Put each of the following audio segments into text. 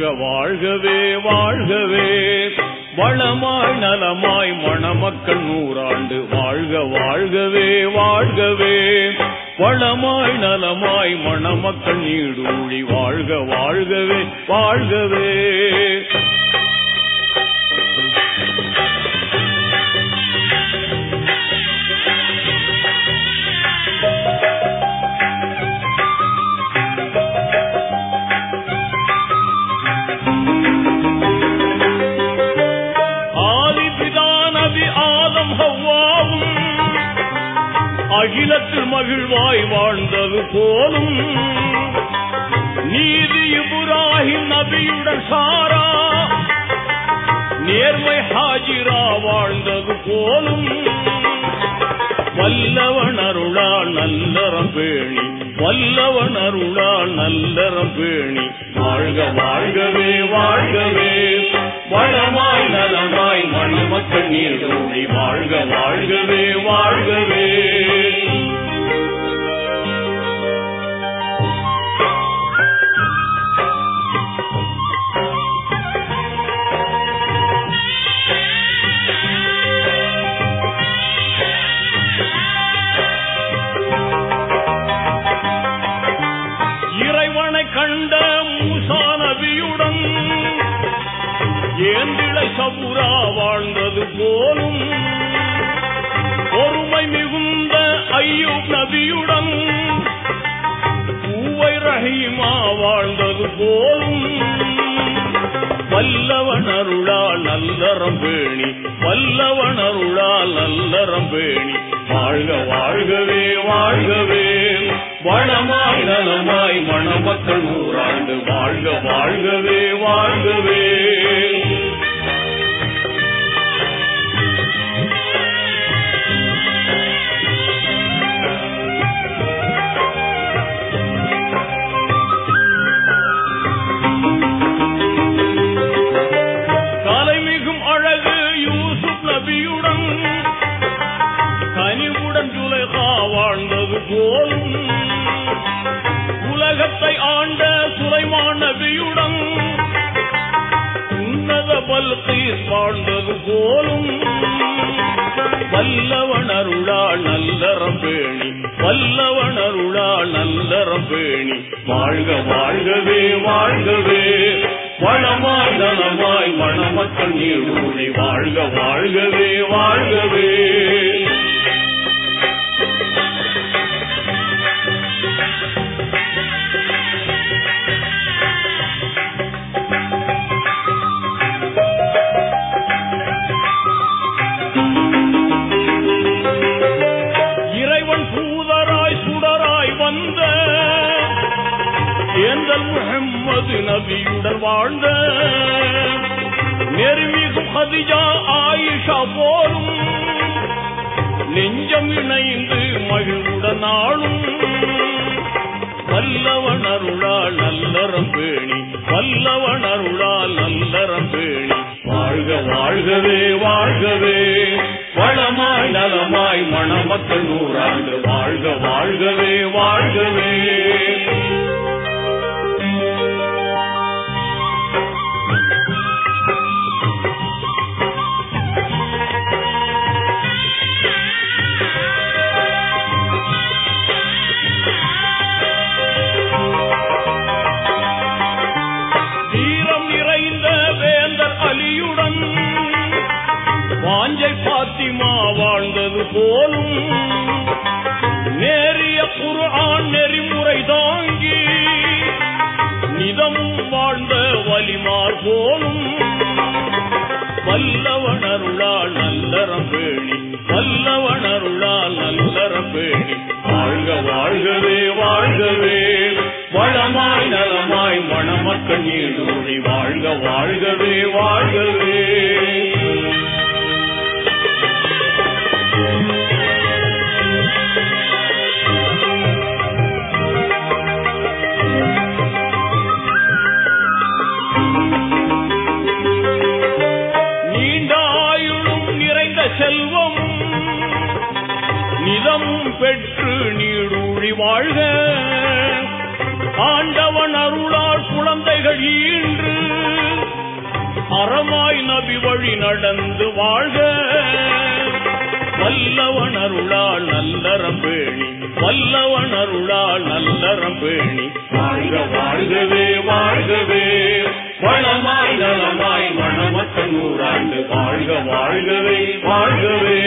வாழ்கவே வாழ்கவே. வளமாய் நலமாய் மணமக்கள் 100 ஆண்டு வாழ்க வாழ்கவே வாழ்கவே. வளமாய் நலமாய் மணமக்கள் நீடூழி வாழ்க வாழ்கவே வாழ்கவே. அகிலத்தில் மகிழ்வாய் வாழ்ந்தது போலும் நீதி இப்ராஹிம் நபியுடன் சாரா நேர்மை ஹாஜிரா வாழ்ந்தது போலும் வல்லவன் அருளால் நல்லறம் பேணி வல்லவன் அருளால் நல்லறம் பேணி வாழ்க வாழ்கவே வாழ்கவே. வளமாய் நலமாய் மணமக்கள் நீடூழி வாழ்க வாழ்கவே வாழ்கவே. இறைவனை கண்ட மூசா நபியுடன் ஏந்திழை சபுரா வாழ்ந்தது போலும் பொறுமை மிகுந்த ஐயூப் நபியுடன் பூவை ரஹீமா வாழ்ந்தது போலும் வல்லவன் அருளால் நல்லறம் பேணி வல்லவன் அருளால் நல்லறம் பேணி வாழ்க வாழ்கவே வாழ்கவே. வளமாய் நலமாய் மணமக்கள் 100 ஆண்டு வாழ்க வாழ்கவே வாழ்கவே. தலைமிகும் அழகு யூசுப் நபியுடன் கனிவுடன் ஜுலைஹா வாழ்ந்தது போலும் உலகத்தை ஆண்ட சுலைமான் நபியுடன் உன்னத பல்கீஸ் வாழ்ந்தது போலும் வல்லவன் அருளால் நல்லறம் பேணி வல்லவன் அருளால் நல்லறம் பேணி வாழ்க வாழ்கவே வாழ்கவே. வளமாய் நலமாய் மணமக்கள் நீடூழி வாழ்க வாழ்கவே வாழ்கவே. இறைவன் தூதராய் சுடராய் வந்த ஏந்தல் முஹம்மது நபியுடன் வாழ்ந்த நெருமிகும் ஹதிஜா ஆயிஷா போலும் நெஞ்சம் இணைந்து மகிழ்வுடன் ஆளும் வல்லவன் அருளால் நல்லறம் பேணி வல்லவன் அருளால் நல்லறம் பேணி வாழ்க வாழ்கவே வாழ்கவே. வளமாய் நலமாய் மணமக்கள் 100 ஆண்டு வாழ்க வாழ்கவே வாழ்கவே. வாஞ்சை பாத்திமா வாழ்ந்தது போலும் நேரிய குர்ஆன் நெறிமுறை தாங்கி நிதமும் வாழ்ந்த வலிமார் போலும் வல்லவன் அருளால் நல்லறம் பேணி வல்லவன் அருளால் நல்லறம் பேணி வாழ்க வாழ்கவே வாழ்கவே. வளமாய் நலமாய் மணமக்கள் நீடூழி வாழ்க வாழ்கவே வாழ்கவே. பெற்று நீடூழி வாழ்க ஆண்டவன் அருளால் குழந்தைகள் ஈன்று அறமாய் நபி வழி நடந்து வாழ்க வல்லவன் அருளால் நல்லறம் பேணி வல்லவன் அருளால் நல்லறம் பேணி வாழ்க வாழ்கவே வாழ்கவே வளமாய் நலமாய் மணமற்ற நூறாண்டு வாழ்க வாழ்கவே வாழ்கவே.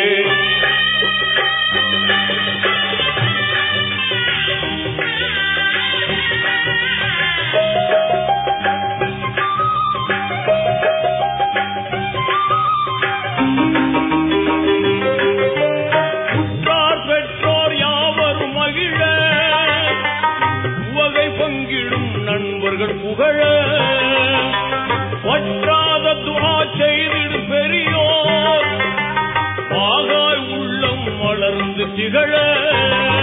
புகழ வற்றாத துஆ செய்திடு பெரியோர் பாகாய் உள்ளம் வளர்ந்து திகழ